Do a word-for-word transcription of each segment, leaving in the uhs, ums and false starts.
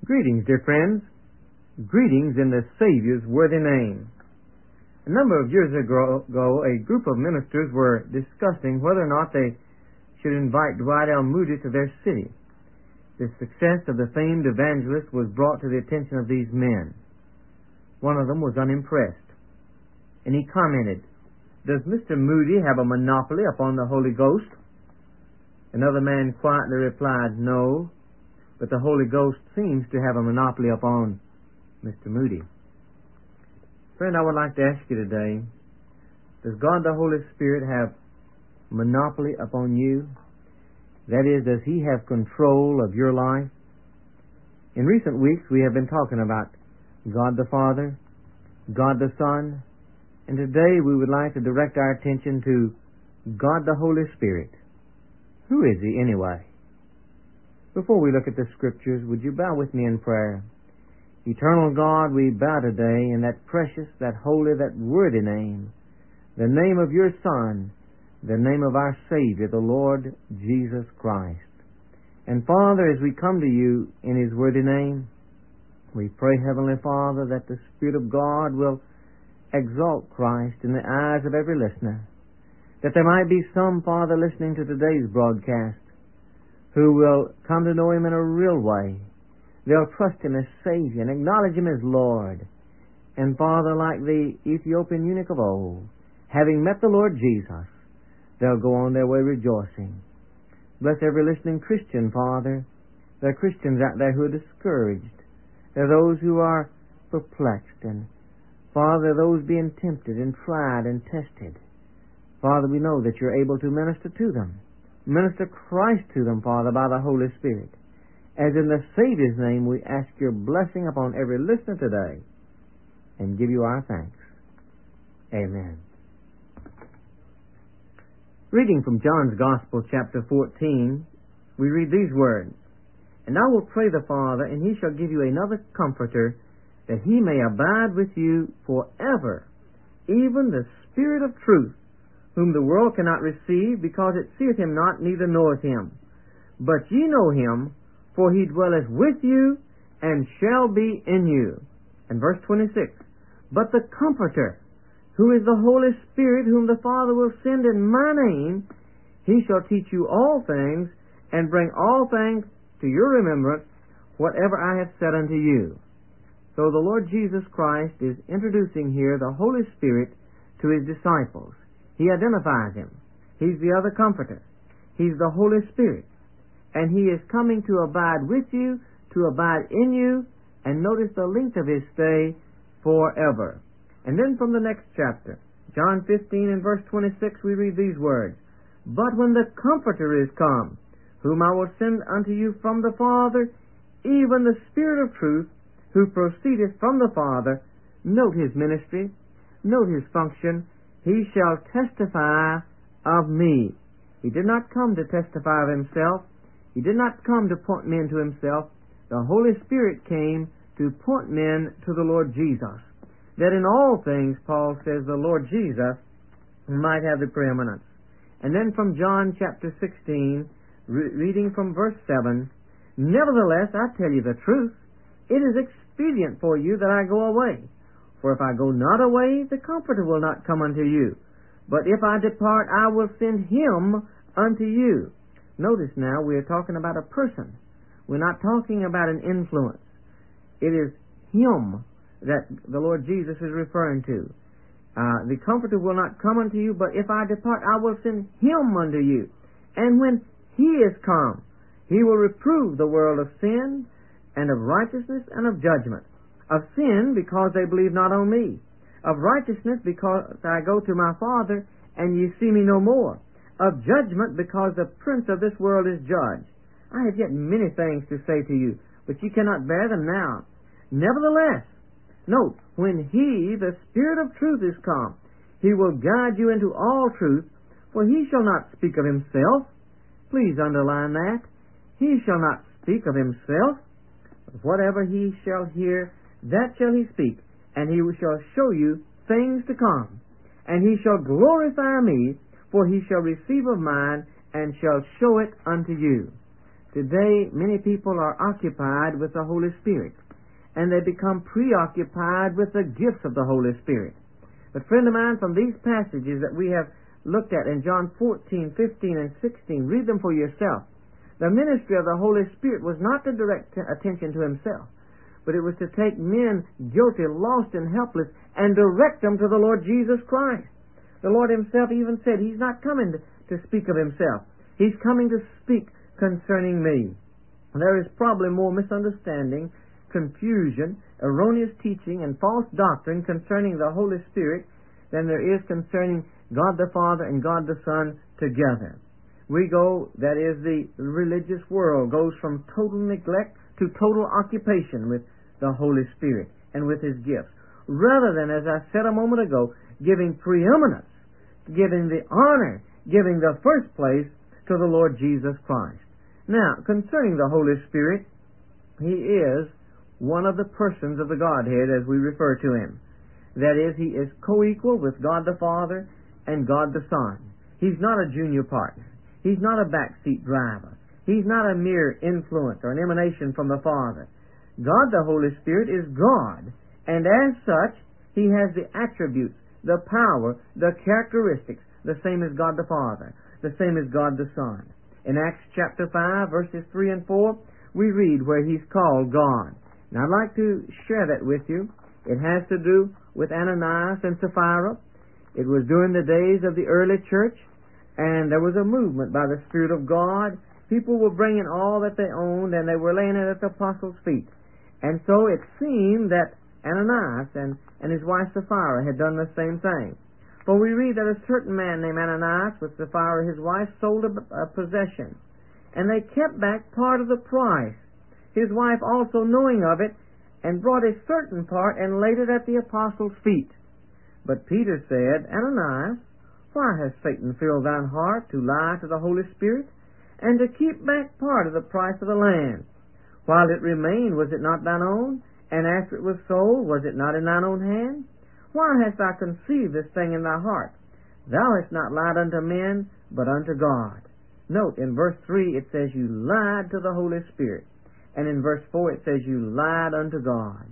Greetings, dear friends. Greetings in the Savior's worthy name. A number of years ago, a group of ministers were discussing whether or not they should invite Dwight L. Moody to their city. The success of the famed evangelist was brought to the attention of these men. One of them was unimpressed, and he commented, "Does Mister Moody have a monopoly upon the Holy Ghost?" Another man quietly replied, "No, but the Holy Ghost seems to have a monopoly upon Mister Moody." Friend, I would like to ask you today, does God the Holy Spirit have monopoly upon you? That is, does He have control of your life? In recent weeks, we have been talking about God the Father, God the Son, and today we would like to direct our attention to God the Holy Spirit. Who is He anyway? Before we look at the Scriptures, would you bow with me in prayer? Eternal God, we bow today in that precious, that holy, that worthy name, the name of your Son, the name of our Savior, the Lord Jesus Christ. And Father, as we come to you in His worthy name, we pray, Heavenly Father, that the Spirit of God will exalt Christ in the eyes of every listener, that there might be some, Father, listening to today's broadcast who will come to know Him in a real way. They'll trust Him as Savior and acknowledge Him as Lord. And Father, like the Ethiopian eunuch of old, having met the Lord Jesus, they'll go on their way rejoicing. Bless every listening Christian, Father. There are Christians out there who are discouraged. There are those who are perplexed. And Father, those being tempted and tried and tested. Father, we know that you're able to minister to them. Minister Christ to them, Father, by the Holy Spirit. As in the Savior's name, we ask your blessing upon every listener today and give you our thanks. Amen. Reading from John's Gospel, chapter fourteen, we read these words, "And I will pray the Father, and He shall give you another Comforter, that He may abide with you forever, even the Spirit of truth, whom the world cannot receive, because it seeth Him not, neither knoweth Him. But ye know Him, for He dwelleth with you, and shall be in you." And verse twenty-six, "But the Comforter, who is the Holy Spirit, whom the Father will send in my name, He shall teach you all things, and bring all things to your remembrance, whatever I have said unto you." So the Lord Jesus Christ is introducing here the Holy Spirit to His disciples. He identifies Him. He's the other Comforter. He's the Holy Spirit. And He is coming to abide with you, to abide in you, and notice the length of His stay, forever. And then from the next chapter, John fifteen and verse twenty-six, we read these words, "But when the Comforter is come, whom I will send unto you from the Father, even the Spirit of truth, who proceedeth from the Father," note His ministry, note His function, "He shall testify of me." He did not come to testify of Himself. He did not come to point men to Himself. The Holy Spirit came to point men to the Lord Jesus. That in all things, Paul says, the Lord Jesus might have the preeminence. And then from John chapter sixteen, re- reading from verse seven, "Nevertheless, I tell you the truth, it is expedient for you that I go away. For if I go not away, the Comforter will not come unto you. But if I depart, I will send Him unto you." Notice now, we are talking about a person. We're not talking about an influence. It is Him that the Lord Jesus is referring to. Uh, the Comforter will not come unto you, but if I depart, I will send Him unto you. And when He is come, He will reprove the world of sin, and of righteousness, and of judgment. Of sin, because they believe not on me. Of righteousness, because I go to my Father, and ye see me no more. Of judgment, because the prince of this world is judged. I have yet many things to say to you, but ye cannot bear them now. Nevertheless, note, when He, the Spirit of truth, is come, He will guide you into all truth, for He shall not speak of Himself. Please underline that. He shall not speak of Himself. Whatever He shall hear, that shall He speak, and He shall show you things to come. And He shall glorify me, for He shall receive of mine, and shall show it unto you. Today, many people are occupied with the Holy Spirit, and they become preoccupied with the gifts of the Holy Spirit. But friend of mine, from these passages that we have looked at in John fourteen, fifteen, and sixteen, read them for yourself. The ministry of the Holy Spirit was not to direct attention to himself, but it was to take men guilty, lost, and helpless and direct them to the Lord Jesus Christ. The Lord himself even said he's not coming to, to speak of himself. He's coming to speak concerning me. There is probably more misunderstanding, confusion, erroneous teaching, and false doctrine concerning the Holy Spirit than there is concerning God the Father and God the Son together. We go, that is, the religious world goes from total neglect to total occupation with the Holy Spirit and with His gifts, rather than, as I said a moment ago, giving preeminence, giving the honor, giving the first place to the Lord Jesus Christ. Now, concerning the Holy Spirit, He is one of the persons of the Godhead as we refer to Him. That is, He is co-equal with God the Father and God the Son. He's not a junior partner. He's not a backseat driver. He's not a mere influence or an emanation from the Father. God the Holy Spirit is God, and as such, He has the attributes, the power, the characteristics, the same as God the Father, the same as God the Son. In Acts chapter five, verses three and four, we read where He's called God. Now, I'd like to share that with you. It has to do with Ananias and Sapphira. It was during the days of the early church, and there was a movement by the Spirit of God. People were bringing all that they owned, and they were laying it at the apostles' feet. And so it seemed that Ananias and, and his wife Sapphira had done the same thing. For we read that a certain man named Ananias, with Sapphira his wife, sold a, a possession, and they kept back part of the price. His wife also knowing of it, and brought a certain part and laid it at the apostles' feet. But Peter said, Ananias, why has Satan filled thine heart to lie to the Holy Spirit, and to keep back part of the price of the land? While it remained, was it not thine own? And after it was sold, was it not in thine own hand? Why hast thou conceived this thing in thy heart? Thou hast not lied unto men, but unto God. Note, in verse three it says you lied to the Holy Spirit. And in verse four it says you lied unto God.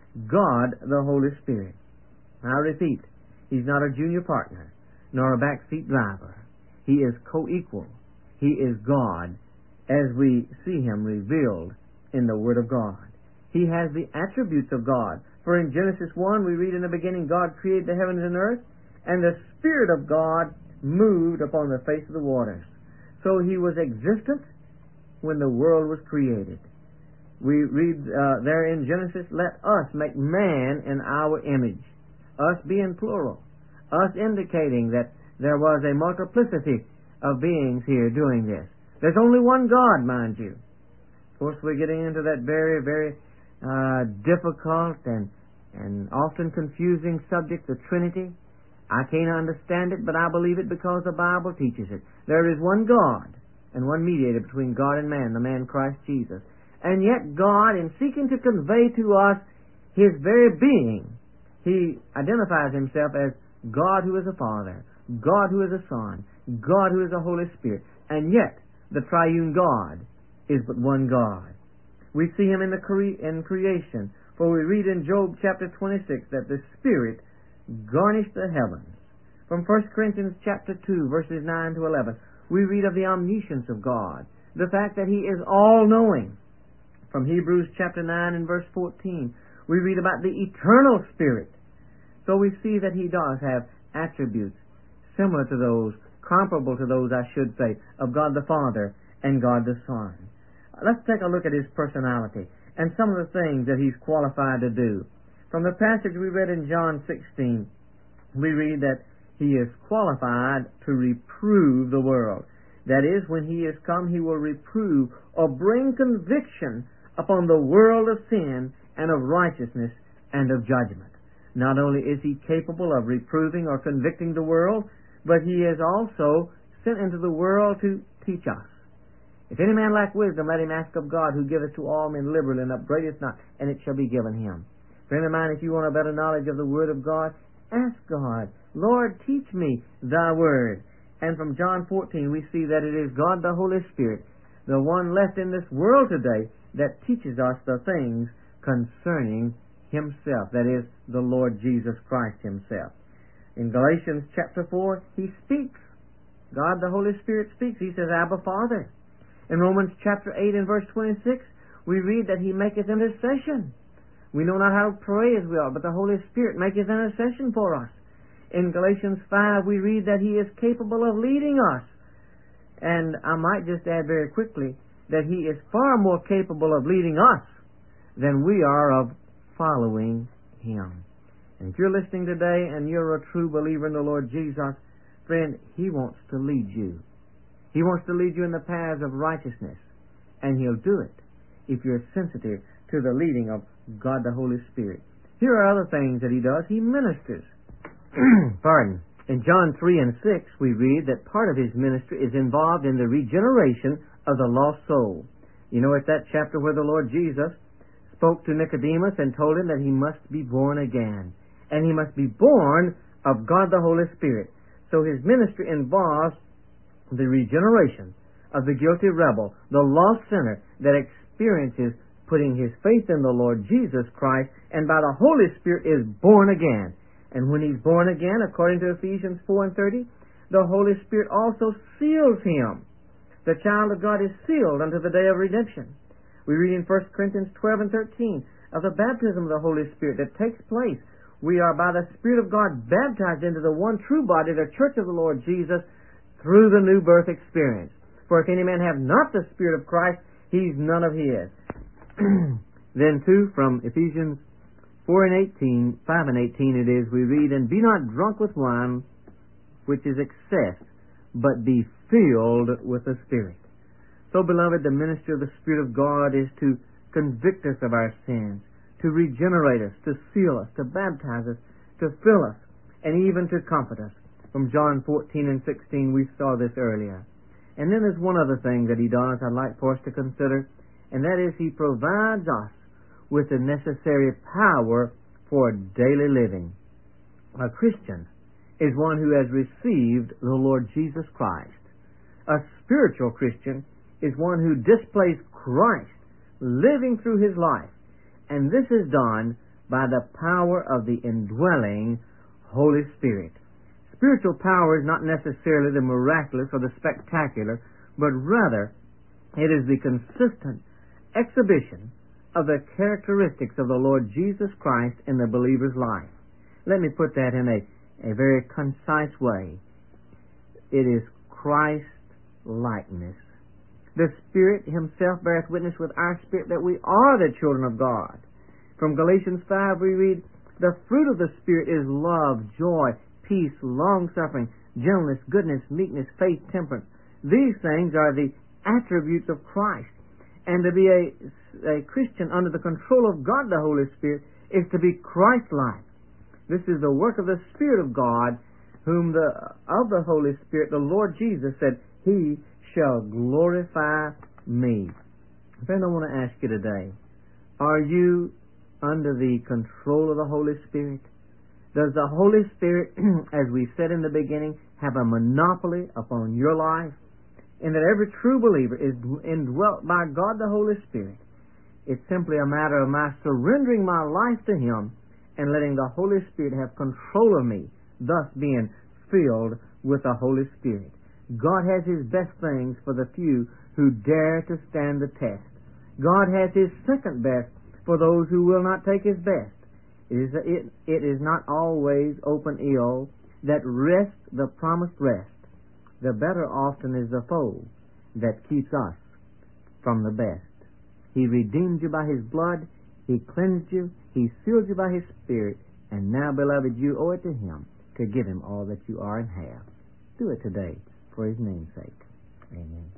God, the Holy Spirit. I repeat, He's not a junior partner, nor a backseat driver. He is co-equal. He is God, as we see Him revealed in the Word of God. He has the attributes of God. For in Genesis one, we read, in the beginning God created the heavens and earth, and the Spirit of God moved upon the face of the waters. So He was existent when the world was created. We read uh, there in Genesis, let us make man in our image. Us being plural. Us indicating that there was a multiplicity of beings here doing this. There's only one God, mind you. Of course, we're getting into that very, very uh, difficult and, and often confusing subject, the Trinity. I can't understand it, but I believe it because the Bible teaches it. There is one God and one mediator between God and man, the man Christ Jesus. And yet God, in seeking to convey to us His very being, He identifies Himself as God who is a Father, God who is a Son, God who is a Holy Spirit. And yet, the triune God is but one God. We see Him in the cre- in creation, for we read in Job chapter twenty-six that the Spirit garnished the heavens. From First Corinthians chapter two, verses nine to eleven, we read of the omniscience of God, the fact that He is all-knowing. From Hebrews chapter nine and verse fourteen, we read about the eternal Spirit. So we see that He does have attributes similar to those, comparable to those, I should say, of God the Father and God the Son. Let's take a look at His personality and some of the things that He's qualified to do. From the passage we read in John sixteen, we read that He is qualified to reprove the world. That is, when He is come, He will reprove or bring conviction upon the world of sin and of righteousness and of judgment. Not only is He capable of reproving or convicting the world, but He is also sent into the world to teach us. If any man lack wisdom, let him ask of God, who giveth to all men liberally and upbraideth not, and it shall be given him. Friend of mine, if you want a better knowledge of the Word of God, ask God, Lord, teach me Thy Word. And from John fourteen, we see that it is God the Holy Spirit the one left in this world today that teaches us the things concerning Himself, that is, the Lord Jesus Christ Himself. In Galatians chapter four, He speaks. God the Holy Spirit speaks. He says, Abba, Father. In Romans chapter eight and verse twenty-six, we read that He maketh intercession. We know not how to pray as we ought, but the Holy Spirit maketh intercession for us. In Galatians five, we read that He is capable of leading us. And I might just add very quickly that He is far more capable of leading us than we are of following Him. And if you're listening today and you're a true believer in the Lord Jesus, friend, He wants to lead you. He wants to lead you in the paths of righteousness. And He'll do it if you're sensitive to the leading of God the Holy Spirit. Here are other things that He does. He ministers. Pardon. In John three and six, we read that part of His ministry is involved in the regeneration of the lost soul. You know, it's that chapter where the Lord Jesus spoke to Nicodemus and told him that he must be born again. And he must be born of God the Holy Spirit. So His ministry involves the regeneration of the guilty rebel, the lost sinner that experiences putting his faith in the Lord Jesus Christ, and by the Holy Spirit is born again. And when he's born again, according to Ephesians four and thirty, the Holy Spirit also seals him. The child of God is sealed unto the day of redemption. We read in First Corinthians twelve and thirteen of the baptism of the Holy Spirit that takes place. We are by the Spirit of God baptized into the one true body, the church of the Lord Jesus, through the new birth experience. For if any man have not the Spirit of Christ, he's none of His. Then too, from Ephesians four and eighteen, five and eighteen it is, we read, And be not drunk with wine, which is excess, but be filled with the Spirit. So, beloved, the ministry of the Spirit of God is to convict us of our sins, to regenerate us, to seal us, to baptize us, to fill us, and even to comfort us. From John fourteen and sixteen, we saw this earlier. And then there's one other thing that He does I'd like for us to consider, and that is He provides us with the necessary power for daily living. A Christian is one who has received the Lord Jesus Christ. A spiritual Christian is one who displays Christ living through his life. And this is done by the power of the indwelling Holy Spirit. Spiritual power is not necessarily the miraculous or the spectacular, but rather it is the consistent exhibition of the characteristics of the Lord Jesus Christ in the believer's life. Let me put that in a, a very concise way. It is Christ-likeness. The Spirit Himself beareth witness with our spirit that we are the children of God. From Galatians five we read, The fruit of the Spirit is love, joy, peace, long-suffering, gentleness, goodness, meekness, faith, temperance. These things are the attributes of Christ. And to be a, a Christian under the control of God the Holy Spirit is to be Christ-like. This is the work of the Spirit of God, whom the of the Holy Spirit, the Lord Jesus said, He shall glorify me. Friend, I want to ask you today, are you under the control of the Holy Spirit? Does the Holy Spirit, as we said in the beginning, have a monopoly upon your life? And that every true believer is indwelt by God the Holy Spirit. It's simply a matter of my surrendering my life to Him and letting the Holy Spirit have control of me, thus being filled with the Holy Spirit. God has His best things for the few who dare to stand the test. God has His second best for those who will not take His best. It is, it, it is not always open ill that rest the promised rest. The better often is the foe that keeps us from the best. He redeemed you by His blood. He cleansed you. He sealed you by His Spirit. And now, beloved, you owe it to Him to give Him all that you are and have. Do it today for His name's sake. Amen.